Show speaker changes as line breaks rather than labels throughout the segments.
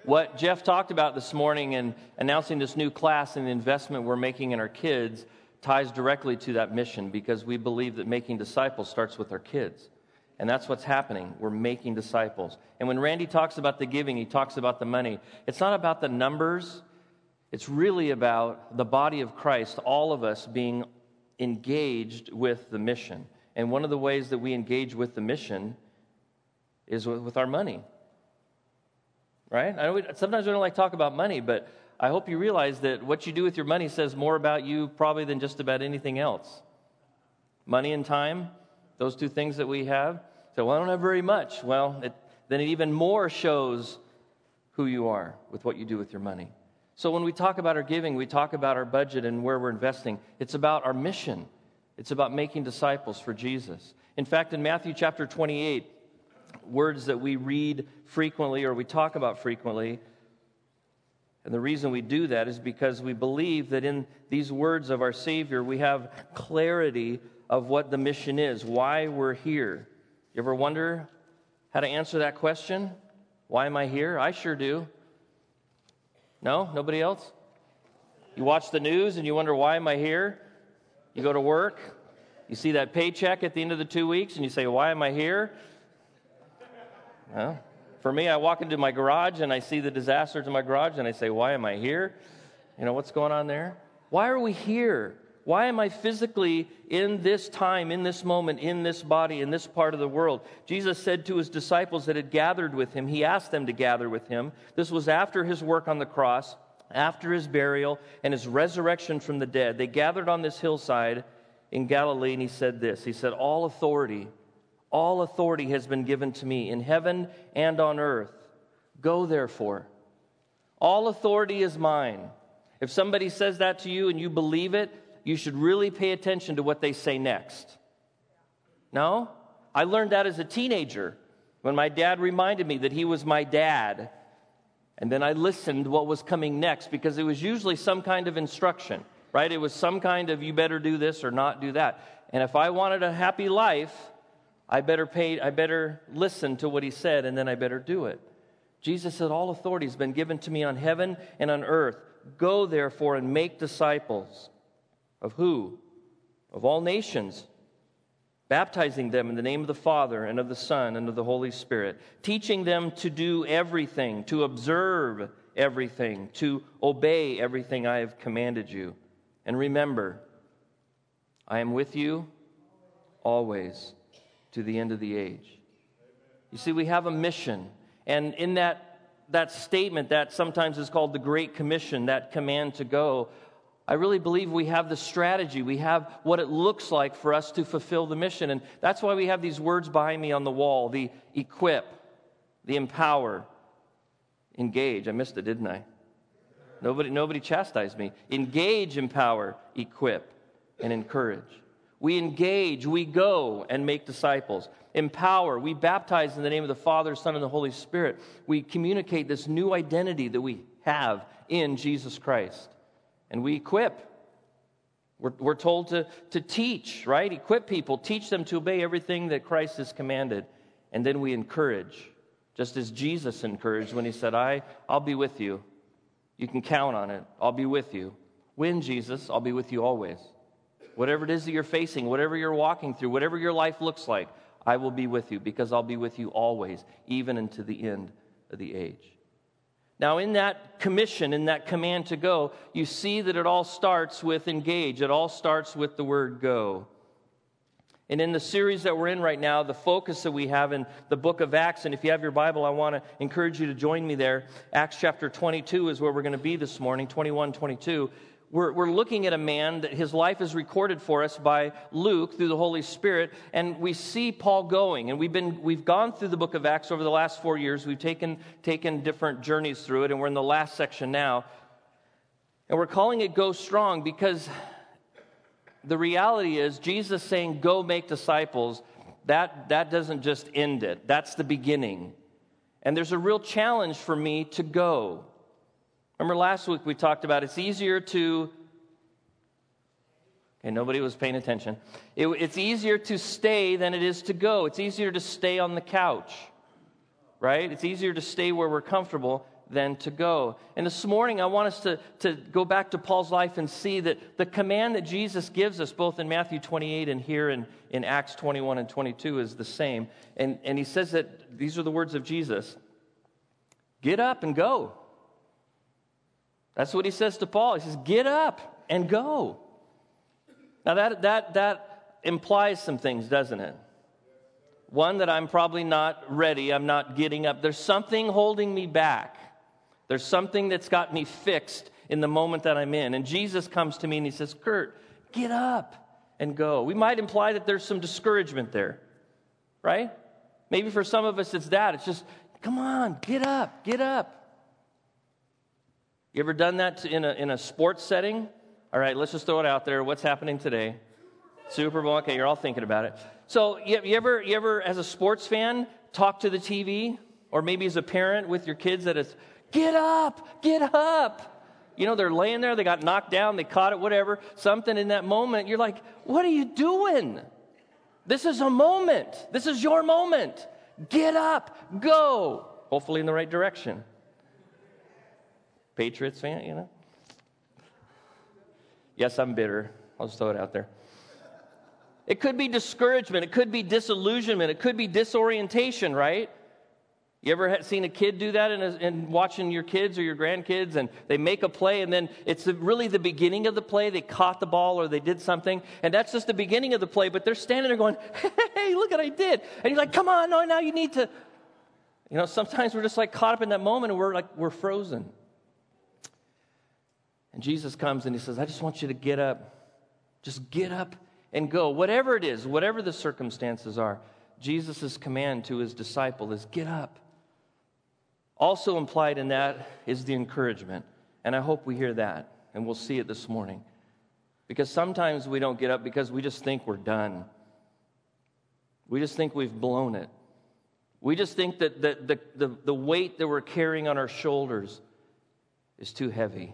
What Jeff talked about this morning and announcing this new class and the investment we're making in our kids ties directly to that mission, because we believe that making disciples starts with our kids. And that's what's happening. We're making disciples. And when Randy talks about the giving, he talks about the money. It's not about the numbers. It's really about the body of Christ, all of us being engaged with the mission. And one of the ways that we engage with the mission is with our money. Right? Sometimes we don't like to talk about money, but I hope you realize that what you do with your money says more about you probably than just about anything else. Money and time, those two things that we have. So, well, I don't have very much. Well, then it even more shows who you are with what you do with your money. So when we talk about our giving, we talk about our budget and where we're investing. It's about our mission. It's about making disciples for Jesus. In fact, in Matthew chapter 28, words that we read frequently or we talk about frequently, and the reason we do that is because we believe that in these words of our Savior, we have clarity of what the mission is, why we're here. You ever wonder how to answer that question? Why am I here? I sure do. No? Nobody else? You watch the news and you wonder, why am I here? You go to work, you see that paycheck at the end of the 2 weeks, and you say, why am I here? Well, for me, I walk into my garage and I see the disasters in my garage and I say, why am I here? You know, what's going on there? Why are we here? Why am I physically in this time, in this moment, in this body, in this part of the world? Jesus said to his disciples that had gathered with him, he asked them to gather with him. This was after his work on the cross, after his burial and his resurrection from the dead. They gathered on this hillside in Galilee, and he said this. He said, all authority has been given to me in heaven and on earth. Go therefore. All authority is mine. If somebody says that to you and you believe it, you should really pay attention to what they say next. No? I learned that as a teenager when my dad reminded me that he was my dad. And then I listened to what was coming next, because it was usually some kind of instruction, right? It was some kind of, you better do this or not do that. And if I wanted a happy life, I better listen to what he said, and then I better do it. Jesus said, all authority has been given to me on heaven and on earth. Go therefore and make disciples. Of who? Of all nations, baptizing them in the name of the Father and of the Son and of the Holy Spirit, teaching them to do everything, to observe everything, to obey everything I have commanded you. And remember, I am with you always to the end of the age. You see, we have a mission. And in that statement that sometimes is called the Great Commission, that command to go, I really believe we have the strategy. We have what it looks like for us to fulfill the mission. And that's why we have these words behind me on the wall: the equip, the empower, engage. I missed it, didn't I? Nobody chastised me. Engage, empower, equip, and encourage. We engage, we go and make disciples. Empower, we baptize in the name of the Father, Son, and the Holy Spirit. We communicate this new identity that we have in Jesus Christ. And we equip. We're told to teach, right? Equip people, teach them to obey everything that Christ has commanded. And then we encourage, just as Jesus encouraged when he said, I'll be with you. You can count on it. I'll be with you. When, Jesus? I'll be with you always. Whatever it is that you're facing, whatever you're walking through, whatever your life looks like, I will be with you, because I'll be with you always, even unto the end of the age. Now, in that commission, in that command to go, you see that it all starts with engage. It all starts with the word go. And in the series that we're in right now, the focus that we have in the book of Acts, and if you have your Bible, I want to encourage you to join me there. Acts chapter 22 is where we're going to be this morning, 21, 22. We're looking at a man that his life is recorded for us by Luke through the Holy Spirit, and we see Paul going. And we've gone through the book of Acts over the last 4 years. We've taken different journeys through it, and we're in the last section now. And we're calling it Go Strong, because the reality is Jesus saying, go make disciples, that doesn't just end it. That's the beginning. And there's a real challenge for me to go. Remember last week we talked about it's easier to... Okay, nobody was paying attention. It's easier to stay than it is to go. It's easier to stay on the couch, right? It's easier to stay where we're comfortable than to go. And this morning, I want us to go back to Paul's life and see that the command that Jesus gives us, both in Matthew 28 and here in Acts 21 and 22, is the same. And he says that these are the words of Jesus. Get up and go. That's what he says to Paul. He says, get up and go. Now that implies some things, doesn't it? One, that I'm probably not ready. I'm not getting up. There's something holding me back. There's something that's got me fixed in the moment that I'm in. And Jesus comes to me and he says, Kurt, get up and go. We might imply that there's some discouragement there, right? Maybe for some of us it's that. It's just, come on, get up, get up. You ever done that in a sports setting? All right, let's just throw it out there. What's happening today? Super Bowl. Okay, you're all thinking about it. So you ever, as a sports fan, talk to the TV? Or maybe as a parent with your kids that is, get up, get up. You know, they're laying there, they got knocked down, they caught it, whatever. Something in that moment, you're like, what are you doing? This is a moment. This is your moment. Get up, go. Hopefully in the right direction. Patriots fan, you know? Yes, I'm bitter. I'll just throw it out there. It could be discouragement. It could be disillusionment. It could be disorientation, right? You ever seen a kid do that in watching your kids or your grandkids, and they make a play, and then it's really the beginning of the play. They caught the ball or they did something, and that's just the beginning of the play, but they're standing there going, hey, look what I did. And you're like, come on, no, now you need to. You know, sometimes we're just like caught up in that moment, and we're frozen. And Jesus comes and he says, I just want you to get up. Just get up and go. Whatever it is, whatever the circumstances are, Jesus' command to his disciple is get up. Also implied in that is the encouragement. And I hope we hear that, and we'll see it this morning. Because sometimes we don't get up because we just think we're done. We just think we've blown it. We just think that the weight that we're carrying on our shoulders is too heavy.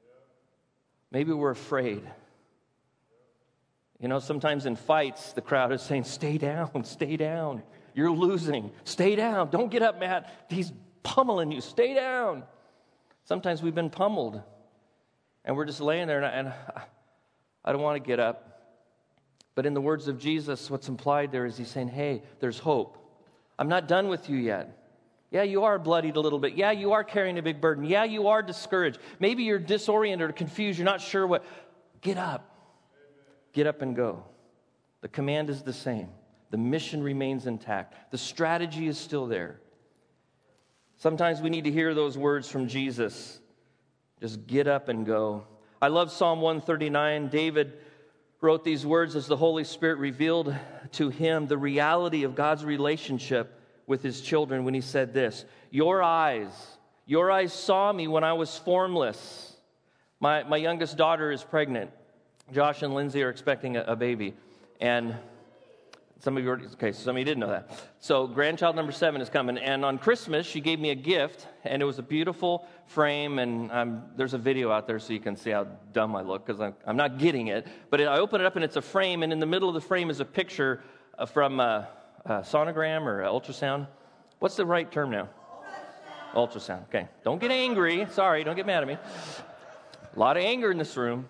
Maybe we're afraid. You know, sometimes in fights, the crowd is saying, stay down, stay down. You're losing. Stay down. Don't get up, Matt. He's pummeling you. Stay down. Sometimes we've been pummeled, and we're just laying there, and I don't want to get up. But in the words of Jesus, what's implied there is he's saying, hey, there's hope. I'm not done with you yet. Yeah, you are bloodied a little bit. Yeah, you are carrying a big burden. Yeah, you are discouraged. Maybe you're disoriented or confused. You're not sure what. Get up. Get up and go. The command is the same. The mission remains intact. The strategy is still there. Sometimes we need to hear those words from Jesus. Just get up and go. I love Psalm 139. David wrote these words as the Holy Spirit revealed to him the reality of God's relationship with his children when he said this, your eyes saw me when I was formless. My youngest daughter is pregnant. Josh and Lindsay are expecting a baby. And some of you didn't know that. So grandchild number 7 is coming. And on Christmas, she gave me a gift, and it was a beautiful frame. And there's a video out there so you can see how dumb I look because I'm not getting it. But I open it up, and it's a frame, and in the middle of the frame is a picture from sonogram or ultrasound. What's the right term now? Ultrasound. Okay. Don't get angry. Sorry, don't get mad at me. A lot of anger in this room.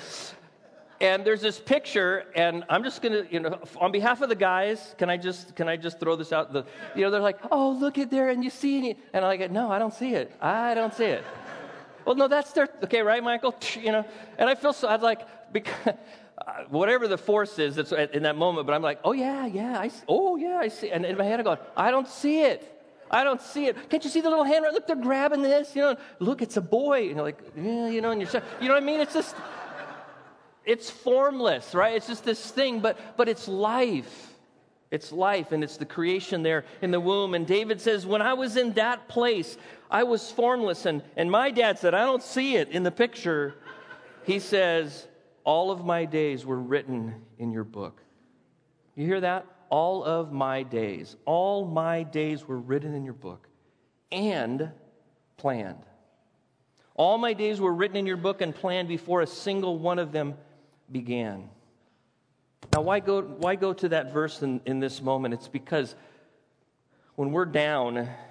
And there's this picture, and I'm just going to, on behalf of the guys, can I just throw this out? They're like, oh, look at there, and you see it. And I'm like, no, I don't see it. I don't see it. Well, no, that's their, okay, right, Michael? And I feel so, I was like, because, whatever the force is that's in that moment, but I'm like, I see. And in my head I go, I don't see it. I don't see it. Can't you see the little hand? Look, they're grabbing this. Look, it's a boy. And you're like, yeah, and you know what I mean? It's just, it's formless, right? It's just this thing, but it's life. It's life, and it's the creation there in the womb. And David says, when I was in that place, I was formless. And my dad said, I don't see it in the picture. He says, all of my days were written in your book. You hear that? All of my days. All my days were written in your book and planned. All my days were written in your book and planned before a single one of them began. Now, why go to that verse in this moment? It's because when we're down,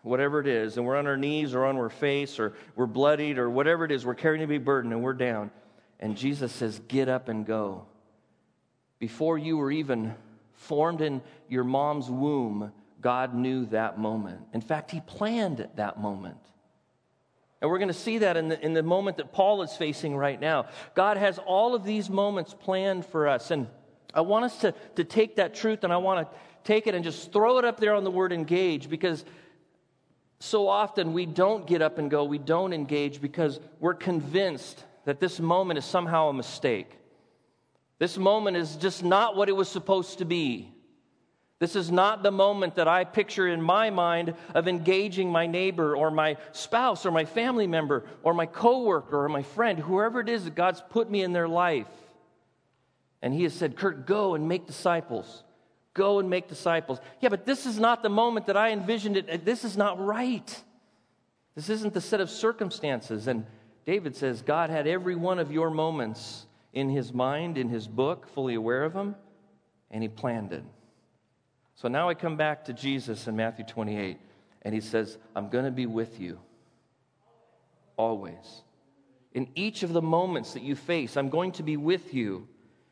whatever it is, and we're on our knees or on our face or we're bloodied or whatever it is, we're carrying a big burden and we're down. And Jesus says, get up and go. Before you were even formed in your mom's womb, God knew that moment. In fact, He planned that moment. And we're going to see that in the moment that Paul is facing right now. God has all of these moments planned for us. And I want us to take that truth, and I want to take it and just throw it up there on the word engage, because so often we don't get up and go, we don't engage because we're convinced that this moment is somehow a mistake. This moment is just not what it was supposed to be. This is not the moment that I picture in my mind of engaging my neighbor or my spouse or my family member or my coworker or my friend, whoever it is that God's put me in their life. And He has said, Kurt, go and make disciples. Go and make disciples. Yeah, but this is not the moment that I envisioned it. This is not right. This isn't the set of circumstances. And David says, God had every one of your moments in His mind, in His book, fully aware of them, and He planned it. So now I come back to Jesus in Matthew 28, and He says, I'm going to be with you always. In each of the moments that you face, I'm going to be with you.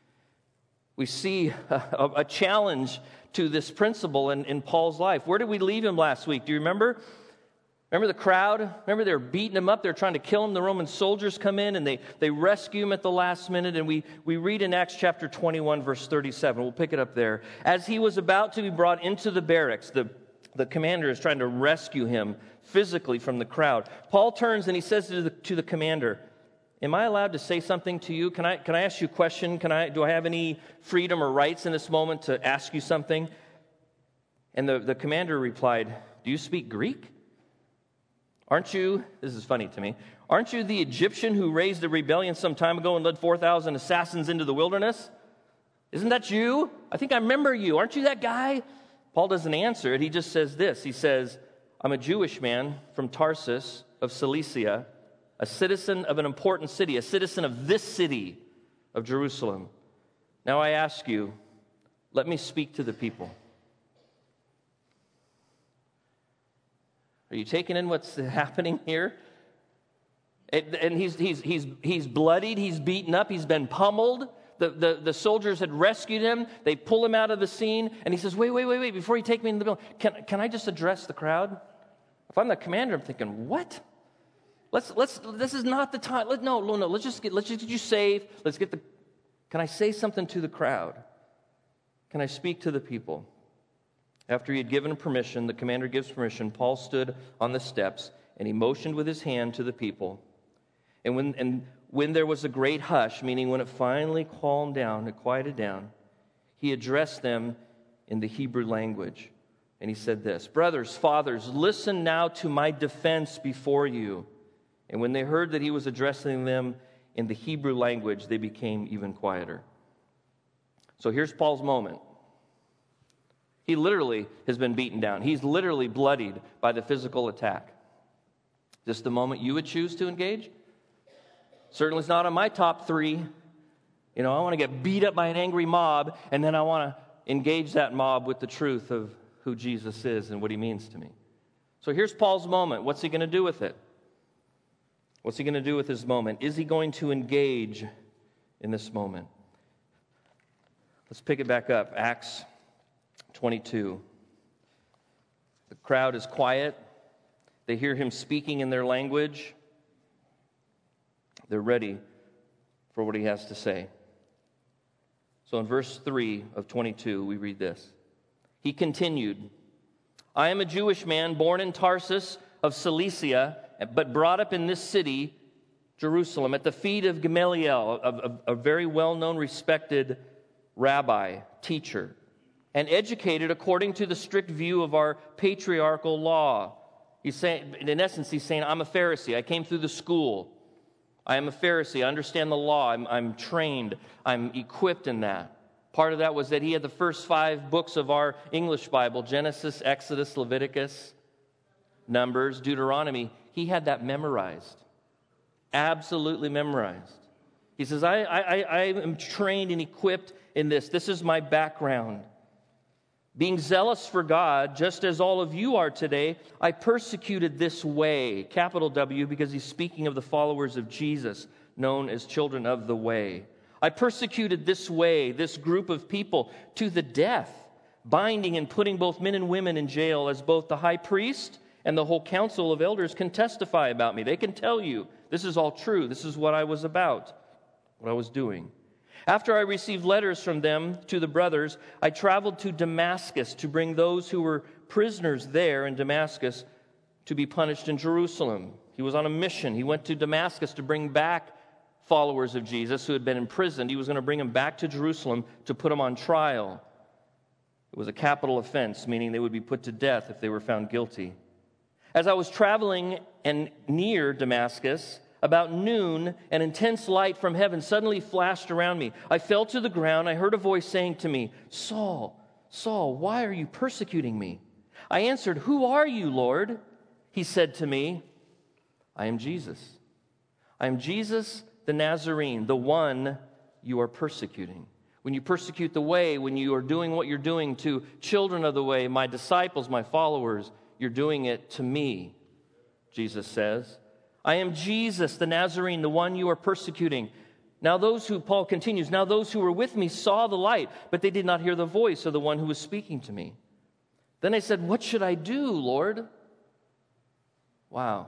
We see a challenge to this principle in Paul's life. Where did we leave him last week? Do you remember? Remember the crowd? Remember they were beating him up? They were trying to kill him. The Roman soldiers come in and they rescue him at the last minute. And we read in Acts chapter 21, verse 37. We'll pick it up there. As he was about to be brought into the barracks, the commander is trying to rescue him physically from the crowd. Paul turns and he says to the commander, am I allowed to say something to you? Can I ask you a question? Do I have any freedom or rights in this moment to ask you something? And the commander replied, do you speak Greek? Aren't you, this is funny to me, aren't you the Egyptian who raised a rebellion some time ago and led 4,000 assassins into the wilderness? Isn't that you? I think I remember you. Aren't you that guy? Paul doesn't answer it. He just says this. He says, I'm a Jewish man from Tarsus of Cilicia, a citizen of an important city, a citizen of this city of Jerusalem. Now I ask you, let me speak to the people. Are you taking in what's happening here? And he's bloodied, he's beaten up, he's been pummeled. The soldiers had rescued him. They pull him out of the scene, and he says, wait, before you take me into the building, can I just address the crowd? If I'm the commander, I'm thinking, what? This is not the time. No. Let's just get you saved. Can I say something to the crowd? Can I speak to the people? After he had given permission, the commander gives permission, Paul stood on the steps, and he motioned with his hand to the people. And when there was a great hush, meaning when it finally calmed down, it quieted down, he addressed them in the Hebrew language. And he said this, brothers, fathers, listen now to my defense before you. And when they heard that he was addressing them in the Hebrew language, they became even quieter. So here's Paul's moment. He literally has been beaten down. He's literally bloodied by the physical attack. Is this the moment you would choose to engage? Certainly it's not on my top 3. I want to get beat up by an angry mob, and then I want to engage that mob with the truth of who Jesus is and what He means to me. So here's Paul's moment. What's he going to do with it? What's he going to do with his moment? Is he going to engage in this moment? Let's pick it back up. Acts 22. The crowd is quiet. They hear him speaking in their language. They're ready for what he has to say. So in verse 3 of 22, we read this. He continued, I am a Jewish man born in Tarsus of Cilicia, but brought up in this city, Jerusalem, at the feet of Gamaliel, a very well-known, respected rabbi, teacher, and educated according to the strict view of our patriarchal law. He's saying, in essence, he's saying, I'm a Pharisee. I came through the school. I am a Pharisee. I understand the law. I'm trained. I'm equipped in that. Part of that was that he had the first 5 books of our English Bible, Genesis, Exodus, Leviticus, Numbers, Deuteronomy. He had that memorized. Absolutely memorized. He says, I am trained and equipped in this. This is my background. Being zealous for God, just as all of you are today, I persecuted this way, capital W, because he's speaking of the followers of Jesus, known as children of the way. I persecuted this way, this group of people, to the death, binding and putting both men and women in jail, as both the high priest and the whole council of elders can testify about me. They can tell you, this is all true. This is what I was about, what I was doing. After I received letters from them to the brothers, I traveled to Damascus to bring those who were prisoners there in Damascus to be punished in Jerusalem. He was on a mission. He went to Damascus to bring back followers of Jesus who had been imprisoned. He was going to bring them back to Jerusalem to put them on trial. It was a capital offense, meaning they would be put to death if they were found guilty. As I was traveling and near Damascus, about noon, an intense light from heaven suddenly flashed around me. I fell to the ground. I heard a voice saying to me, Saul, Saul, why are you persecuting me? I answered, Who are you, Lord? He said to me, I am Jesus. I am Jesus the Nazarene, the one you are persecuting. When you persecute the way, when you are doing what you're doing to children of the way, my disciples, my followers, you're doing it to me, Jesus says. I am Jesus, the Nazarene, the one you are persecuting. Paul continues, now those who were with me saw the light, but they did not hear the voice of the one who was speaking to me. Then I said, what should I do, Lord? Wow.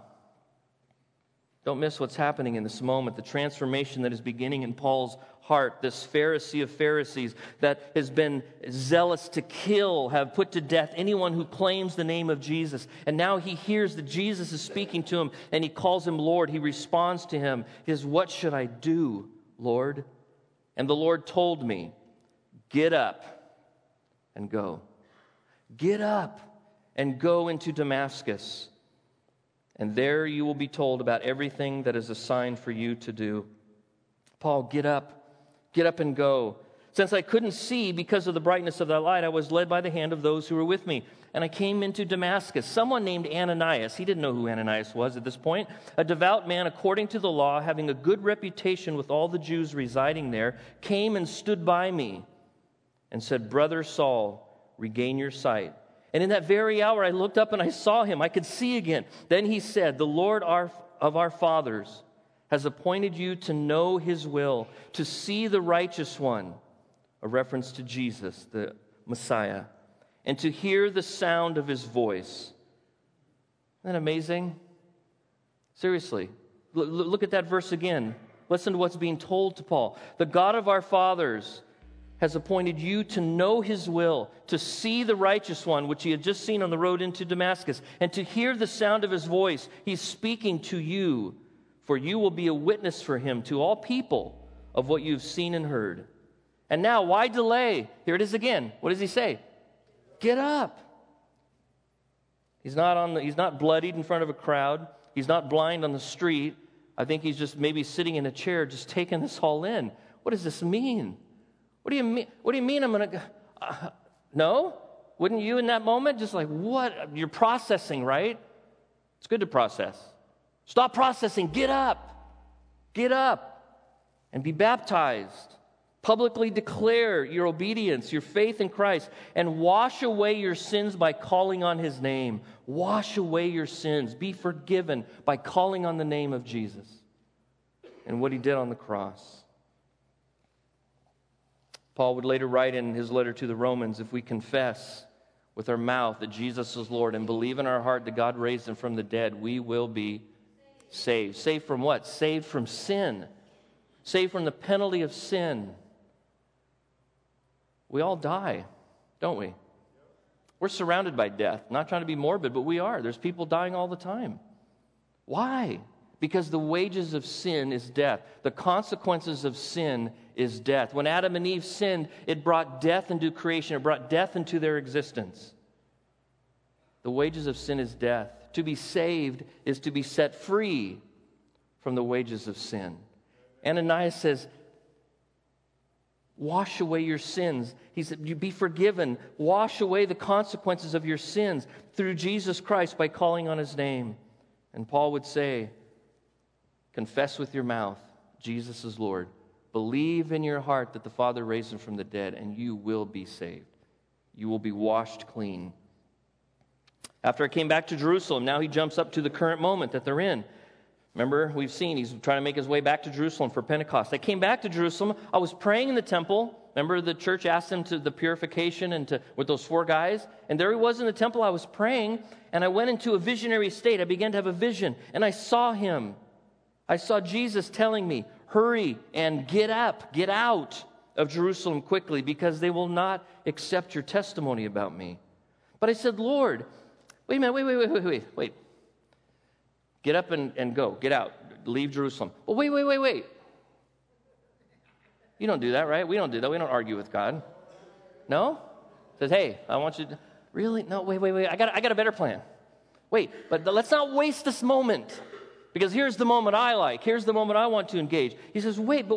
Don't miss what's happening in this moment, the transformation that is beginning in Paul's heart. This Pharisee of Pharisees that has been zealous to kill, have put to death anyone who claims the name of Jesus. And now he hears that Jesus is speaking to him, and he calls him Lord. He responds to him. He says, what should I do, Lord? And the Lord told me, get up and go. Get up and go into Damascus. And there you will be told about everything that is assigned for you to do. Paul, get up and go. Since I couldn't see because of the brightness of that light, I was led by the hand of those who were with me. And I came into Damascus. Someone named Ananias, he didn't know who Ananias was at this point, a devout man according to the law, having a good reputation with all the Jews residing there, came and stood by me and said, Brother Saul, regain your sight. And in that very hour, I looked up and I saw him. I could see again. Then he said, the Lord of our fathers has appointed you to know his will, to see the righteous one, a reference to Jesus, the Messiah, and to hear the sound of his voice. Isn't that amazing? Seriously, look at that verse again. Listen to what's being told to Paul. The God of our fathers has appointed you to know his will, to see the righteous one, which he had just seen on the road into Damascus, and to hear the sound of his voice. He's speaking to you, for you will be a witness for him to all people of what you've seen and heard. And now, why delay? Here it is again. What does he say? Get up. He's not bloodied in front of a crowd. He's not blind on the street. I think he's just maybe sitting in a chair, just taking this all in. What does this mean? What do you mean? What do you mean I'm going to... No? Wouldn't you in that moment just like, what? You're processing, right? It's good to process. Stop processing. Get up. Get up and be baptized. Publicly declare your obedience, your faith in Christ, and wash away your sins by calling on his name. Wash away your sins. Be forgiven by calling on the name of Jesus and what he did on the cross. Paul would later write in his letter to the Romans, if we confess with our mouth that Jesus is Lord and believe in our heart that God raised him from the dead, we will be saved. Saved from what? Saved from sin. Saved from the penalty of sin. We all die, don't we? We're surrounded by death. Not trying to be morbid, but we are. There's people dying all the time. Why? Because the wages of sin is death. The consequences of sin is death. When Adam and Eve sinned, it brought death into creation. It brought death into their existence. The wages of sin is death. To be saved is to be set free from the wages of sin. Ananias says, wash away your sins. He said, you be forgiven. Wash away the consequences of your sins through Jesus Christ by calling on his name. And Paul would say, confess with your mouth, Jesus is Lord. Believe in your heart that the Father raised him from the dead, and you will be saved. You will be washed clean. After I came back to Jerusalem, now he jumps up to the current moment that they're in. Remember, we've seen he's trying to make his way back to Jerusalem for Pentecost. I came back to Jerusalem. I was praying in the temple. Remember, the church asked him to the purification and with those 4 guys. And there he was in the temple. I was praying, and I went into a visionary state. I began to have a vision, and I saw him. I saw Jesus telling me, hurry and get up, get out of Jerusalem quickly, because they will not accept your testimony about me. But I said, Lord, wait a minute, wait. Get up and go. Get out. Leave Jerusalem. Well, wait. You don't do that, right? We don't do that. We don't argue with God. No? Says, hey, I want you to... Really? No, wait. I got a better plan. Wait, but let's not waste this moment. Because here's the moment I like. Here's the moment I want to engage. He says, wait.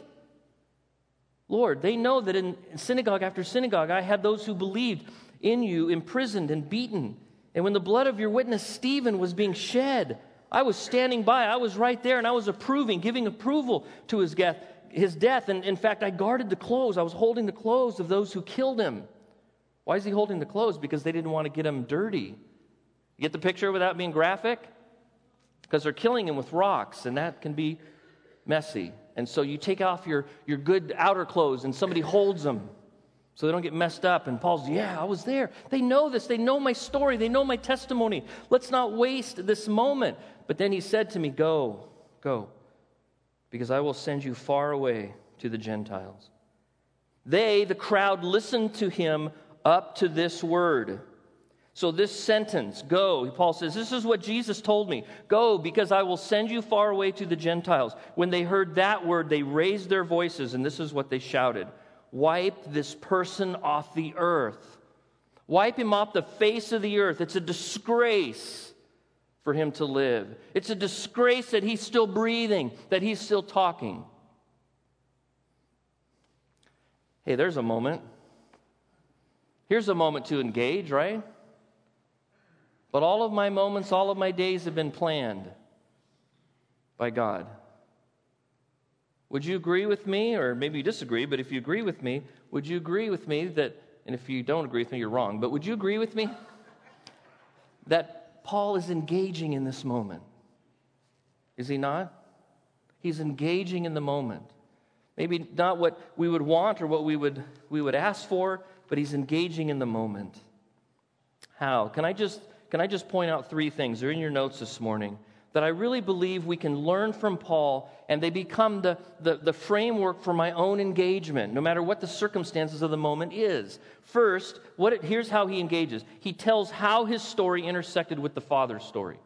Lord, they know that in synagogue after synagogue, I had those who believed in you imprisoned and beaten. And when the blood of your witness Stephen was being shed, I was standing by. I was right there, and I was giving approval to his death. And in fact, I guarded the clothes. I was holding the clothes of those who killed him. Why is he holding the clothes? Because they didn't want to get him dirty. You get the picture without being graphic? Because they're killing him with rocks, and that can be messy. And so you take off your good outer clothes, and somebody holds them so they don't get messed up. And Paul's, I was there. They know this. They know my story. They know my testimony. Let's not waste this moment. But then he said to me, go, because I will send you far away to the Gentiles. The crowd, listened to him up to this word. So this sentence, go, Paul says, this is what Jesus told me. Go, because I will send you far away to the Gentiles. When they heard that word, they raised their voices, and this is what they shouted. Wipe this person off the earth. Wipe him off the face of the earth. It's a disgrace for him to live. It's a disgrace that he's still breathing, that he's still talking. Hey, there's a moment. Here's a moment to engage, right? But all of my moments, all of my days have been planned by God. Would you agree with me, or maybe you disagree, but if you agree with me, would you agree with me that, and if you don't agree with me, you're wrong, but would you agree with me that Paul is engaging in this moment? Is he not? He's engaging in the moment. Maybe not what we would want or what we would ask for, but he's engaging in the moment. How? Can I just point out 3 things? They're in your notes this morning that I really believe we can learn from Paul, and they become the framework for my own engagement, no matter what the circumstances of the moment is. First, here's how he engages. He tells how his story intersected with the Father's story.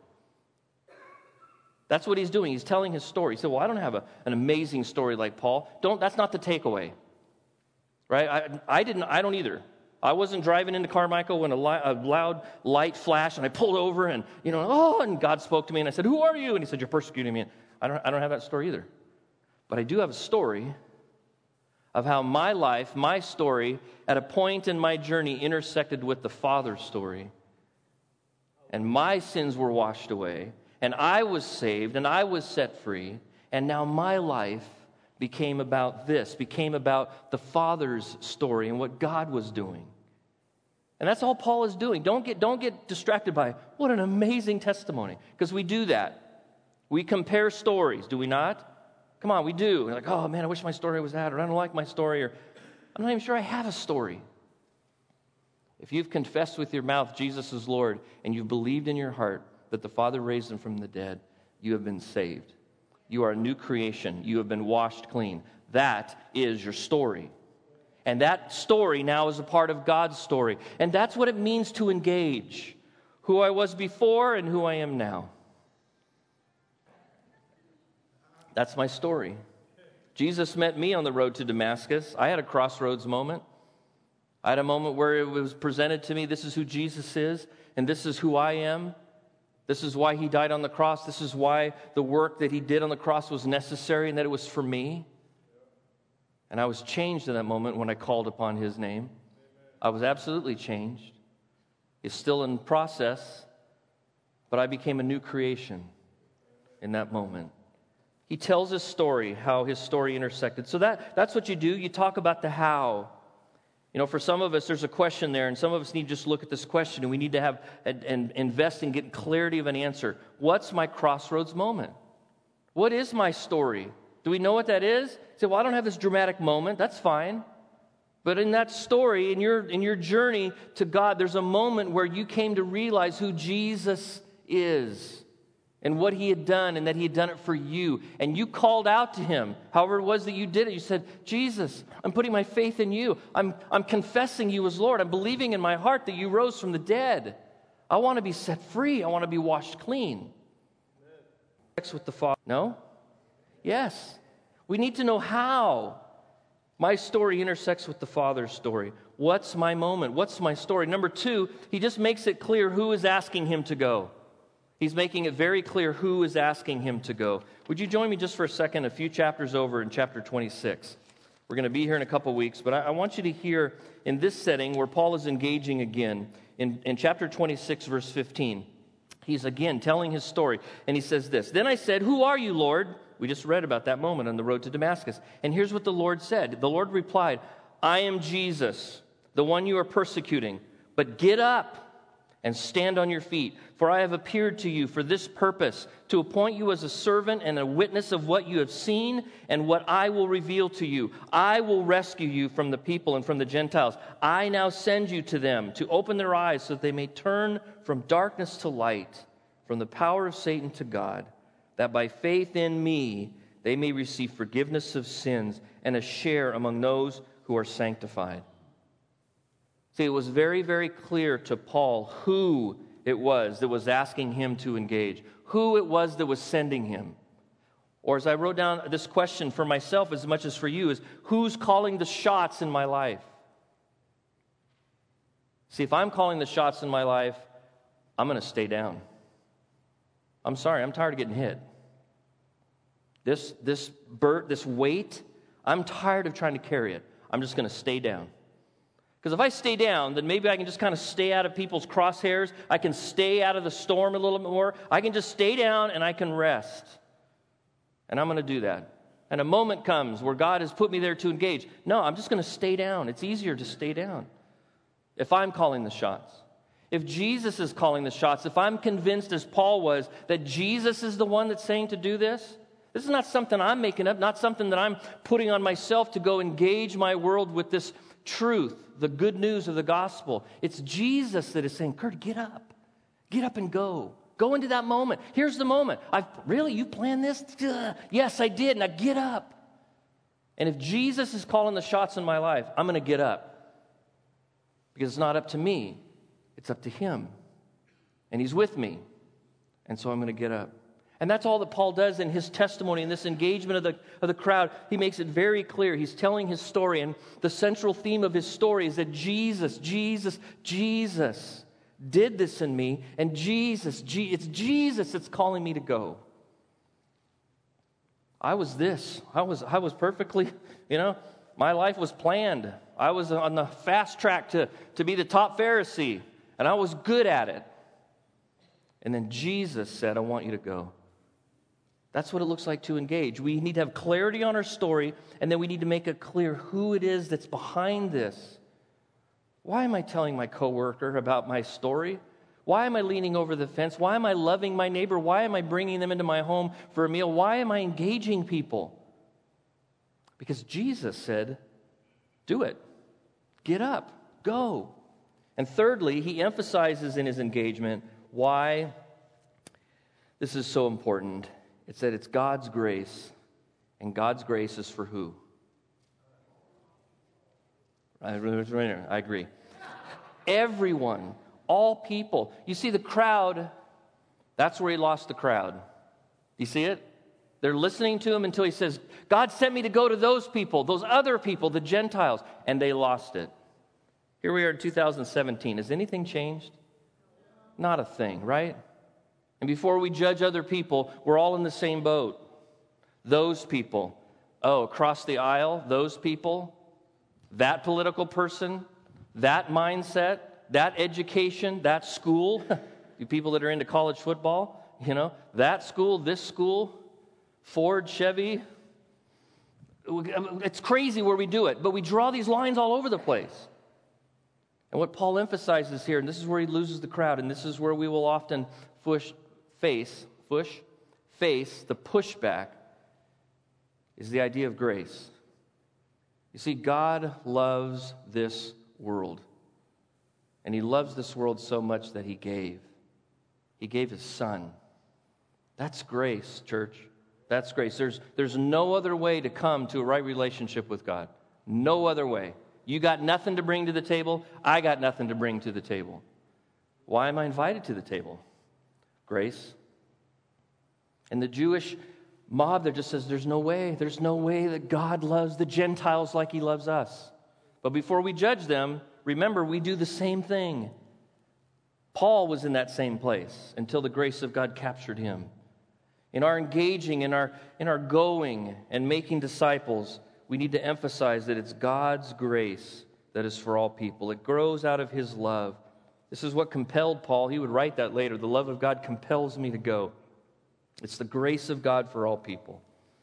That's what he's doing. He's telling his story. He said, well, I don't have an amazing story like Paul. That's not the takeaway. Right? I don't either. I wasn't driving into Carmichael when a loud light flashed, and I pulled over, and and God spoke to me, and I said, "Who are you?" And He said, "You're persecuting me." I don't have that story either, but I do have a story of how my life, my story, at a point in my journey, intersected with the Father's story, and my sins were washed away, and I was saved, and I was set free, and now my life became about the Father's story and what God was doing. And that's all Paul is doing. Don't get distracted by what an amazing testimony, because we do that. We compare stories, do we not? Come on, we do. We're like, oh man, I wish my story was that, or I don't like my story, or I'm not even sure I have a story. If you've confessed with your mouth Jesus is Lord, and you've believed in your heart that the Father raised him from the dead, you have been saved. You are a new creation. You have been washed clean. That is your story. And that story now is a part of God's story. And that's what it means to engage. Who I was before and who I am now. That's my story. Jesus met me on the road to Damascus. I had a crossroads moment. I had a moment where it was presented to me, this is who Jesus is, and this is who I am. This is why he died on the cross. This is why the work that he did on the cross was necessary, and that it was for me. And I was changed in that moment when I called upon his name. I was absolutely changed. It's still in process, but I became a new creation in that moment. He tells his story, how his story intersected. So that's what you do. You talk about the how. For some of us, there's a question there, and some of us need to just look at this question, and we need to have and invest in getting clarity of an answer. What's my crossroads moment? What is my story? Do we know what that is? You say, well, I don't have this dramatic moment. That's fine. But in that story, in your journey to God, there's a moment where you came to realize who Jesus is and what he had done, and that he had done it for you. And you called out to him, however it was that you did it. You said, Jesus, I'm putting my faith in you. I'm confessing you as Lord. I'm believing in my heart that you rose from the dead. I want to be set free. I want to be washed clean. Sex with the Father. No? Yes. We need to know how my story intersects with the Father's story. What's my moment? What's my story? Number 2, he just makes it clear who is asking him to go. He's making it very clear who is asking him to go. Would you join me just for a second, a few chapters over in chapter 26? We're going to be here in a couple weeks, but I want you to hear in this setting where Paul is engaging again, in chapter 26, verse 15. He's again telling his story, and he says this, Then I said, Who are you, Lord? We just read about that moment on the road to Damascus. And here's what the Lord said. The Lord replied, I am Jesus, the one you are persecuting. But get up and stand on your feet, for I have appeared to you for this purpose, to appoint you as a servant and a witness of what you have seen and what I will reveal to you. I will rescue you from the people and from the Gentiles. I now send you to them to open their eyes so that they may turn from darkness to light, from the power of Satan to God, that by faith in me they may receive forgiveness of sins and a share among those who are sanctified. See, it was very, very clear to Paul who it was that was asking him to engage, who it was that was sending him. Or as I wrote down this question for myself as much as for you, is who's calling the shots in my life? See, if I'm calling the shots in my life, I'm going to stay down. I'm sorry, I'm tired of getting hit. This weight, I'm tired of trying to carry it. I'm just going to stay down. Because if I stay down, then maybe I can just kind of stay out of people's crosshairs. I can stay out of the storm a little bit more. I can just stay down and I can rest. And I'm going to do that. And a moment comes where God has put me there to engage. No, I'm just going to stay down. It's easier to stay down if I'm calling the shots. If Jesus is calling the shots, if I'm convinced, as Paul was, that Jesus is the one that's saying to do this, this is not something I'm making up, not something that I'm putting on myself to go engage my world with this truth, the good news of the gospel. It's Jesus that is saying, Kurt, get up and go. Go into that moment. Here's the moment. Really, you planned this? Yes, I did. Now get up. And if Jesus is calling the shots in my life, I'm going to get up. Because it's not up to me. It's up to him. And he's with me. And so I'm going to get up. And that's all that Paul does in his testimony, in this engagement of the crowd. He makes it very clear. He's telling his story, and the central theme of his story is that Jesus did this in me, and it's Jesus that's calling me to go. I was perfectly, my life was planned. I was on the fast track to be the top Pharisee, and I was good at it. And then Jesus said, I want you to go. That's what it looks like to engage. We need to have clarity on our story, and then we need to make it clear who it is that's behind this. Why am I telling my coworker about my story? Why am I leaning over the fence? Why am I loving my neighbor? Why am I bringing them into my home for a meal? Why am I engaging people? Because Jesus said, do it. Get up. Go. And thirdly, he emphasizes in his engagement why this is so important. It's that it's God's grace, and God's grace is for who? I agree. Everyone, all people. You see the crowd, that's where he lost the crowd. You see it? They're listening to him until he says, God sent me to go to those people, those other people, the Gentiles, and they lost it. Here we are in 2017. Has anything changed? Not a thing, right? And before we judge other people, we're all in the same boat. Those people. Oh, across the aisle, those people, that political person, that mindset, that education, that school, you people that are into college football, that school, this school, Ford, Chevy. It's crazy where we do it, but we draw these lines all over the place. And what Paul emphasizes here, and this is where he loses the crowd, and this is where we will often face the pushback, is the idea of grace. You see, God loves this world. And he loves this world so much that he gave. He gave his son. That's grace, church. That's grace. There's no other way to come to a right relationship with God. No other way. You got nothing to bring to the table. I got nothing to bring to the table. Why am I invited to the table? Grace. And the Jewish mob there just says, there's no way that God loves the Gentiles like he loves us. But before we judge them, remember, we do the same thing. Paul was in that same place until the grace of God captured him. In our engaging, in our going and making disciples, we need to emphasize that it's God's grace that is for all people. It grows out of his love. This is what compelled Paul. He would write that later. The love of God compels me to go. It's the grace of God for all people.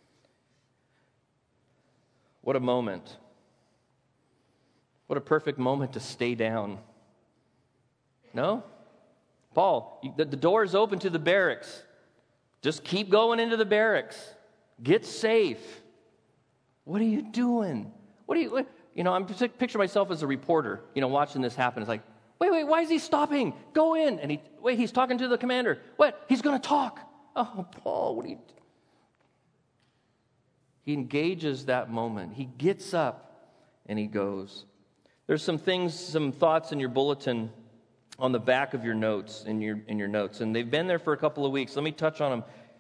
What a moment. What a perfect moment to stay down. No? Paul, the door is open to the barracks. Just keep going into the barracks. Get safe. What are you doing? I'm picture myself as a reporter, watching this happen. It's like, wait, why is he stopping? Go in. And he's talking to the commander. What? He's going to talk. Oh, Paul, what are you doing? He engages that moment. He gets up and he goes. There's some thoughts in your bulletin on the back of your notes, in your notes, and they've been there for a couple of weeks. Let me touch on them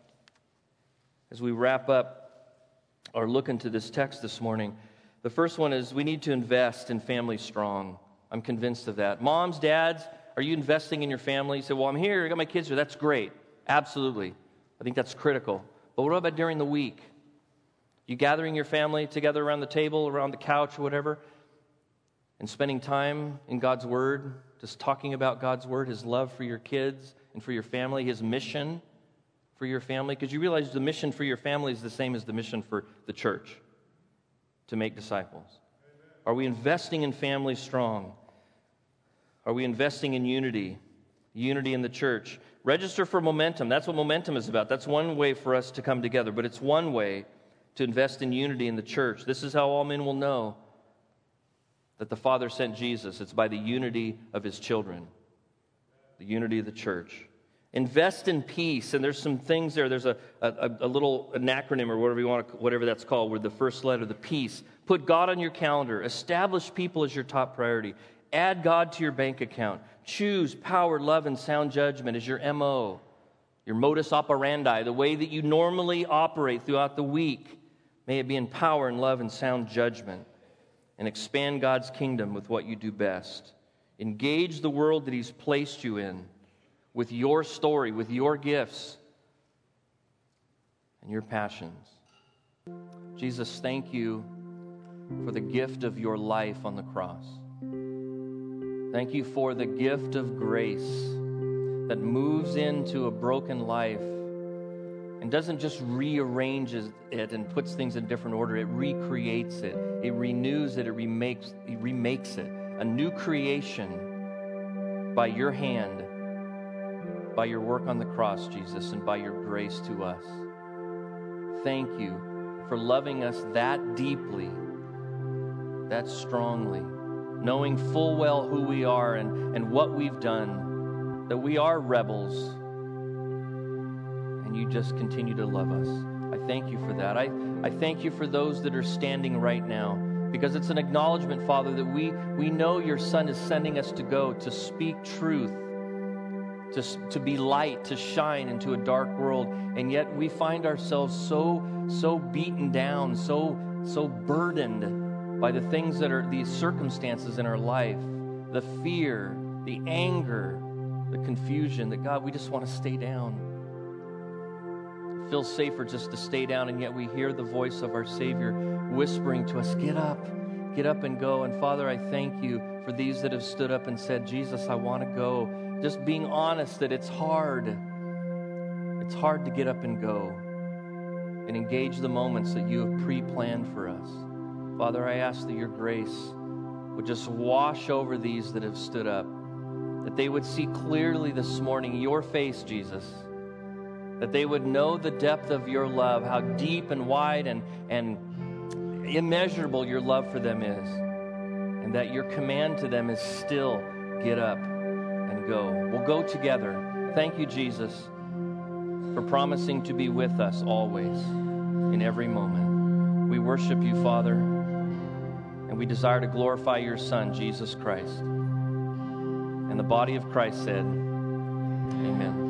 as we wrap up or look into this text this morning. The first one is we need to invest in Family Strong. I'm convinced of that. Moms, dads, are you investing in your family? You say, well, I'm here, I got my kids here. That's great. Absolutely. I think that's critical. But what about during the week? You gathering your family together around the table, around the couch, or whatever, and spending time in God's Word, just talking about God's Word, His love for your kids and for your family, His mission for your family? Because you realize the mission for your family is the same as the mission for the church, to make disciples. Amen. Are we investing in Family Strong? Are we investing in unity in the church? Register for Momentum. That's what Momentum is about. That's one way for us to come together, but it's one way to invest in unity in the church. This is how all men will know that the Father sent Jesus. It's by the unity of His children, the unity of the church. Invest in peace, and there's some things there. There's a little an acronym or whatever that's called, with the first letter, the peace. Put God on your calendar. Establish people as your top priority. Add God to your bank account. Choose power, love, and sound judgment as your MO, your modus operandi, the way that you normally operate throughout the week. May it be in power and love and sound judgment. And expand God's kingdom with what you do best. Engage the world that He's placed you in with your story, with your gifts, and your passions. Jesus, thank you for the gift of your life on the cross. Thank you for the gift of grace that moves into a broken life and doesn't just rearrange it and puts things in different order. It recreates it. It renews it. It remakes it. A new creation by your hand, by your work on the cross, Jesus, and by your grace to us. Thank you for loving us that deeply, that strongly, knowing full well who we are and what we've done, that we are rebels, and you just continue to love us. I thank you for that. I thank you for those that are standing right now, because it's an acknowledgement, Father, that we know your Son is sending us to go, to speak truth, to be light, to shine into a dark world, and yet we find ourselves so beaten down, so burdened by the things that are these circumstances in our life, the fear, the anger, the confusion, that God, we just want to stay down. It feels safer just to stay down, and yet we hear the voice of our Savior whispering to us, get up and go. And Father, I thank you for these that have stood up and said, Jesus, I want to go. Just being honest that it's hard. It's hard to get up and go and engage the moments that you have pre-planned for us. Father, I ask that your grace would just wash over these that have stood up. That they would see clearly this morning your face, Jesus. That they would know the depth of your love, how deep and wide and immeasurable your love for them is. And that your command to them is still get up and go. We'll go together. Thank you, Jesus, for promising to be with us always, in every moment. We worship you, Father, and we desire to glorify your Son, Jesus Christ. And the body of Christ said, Amen.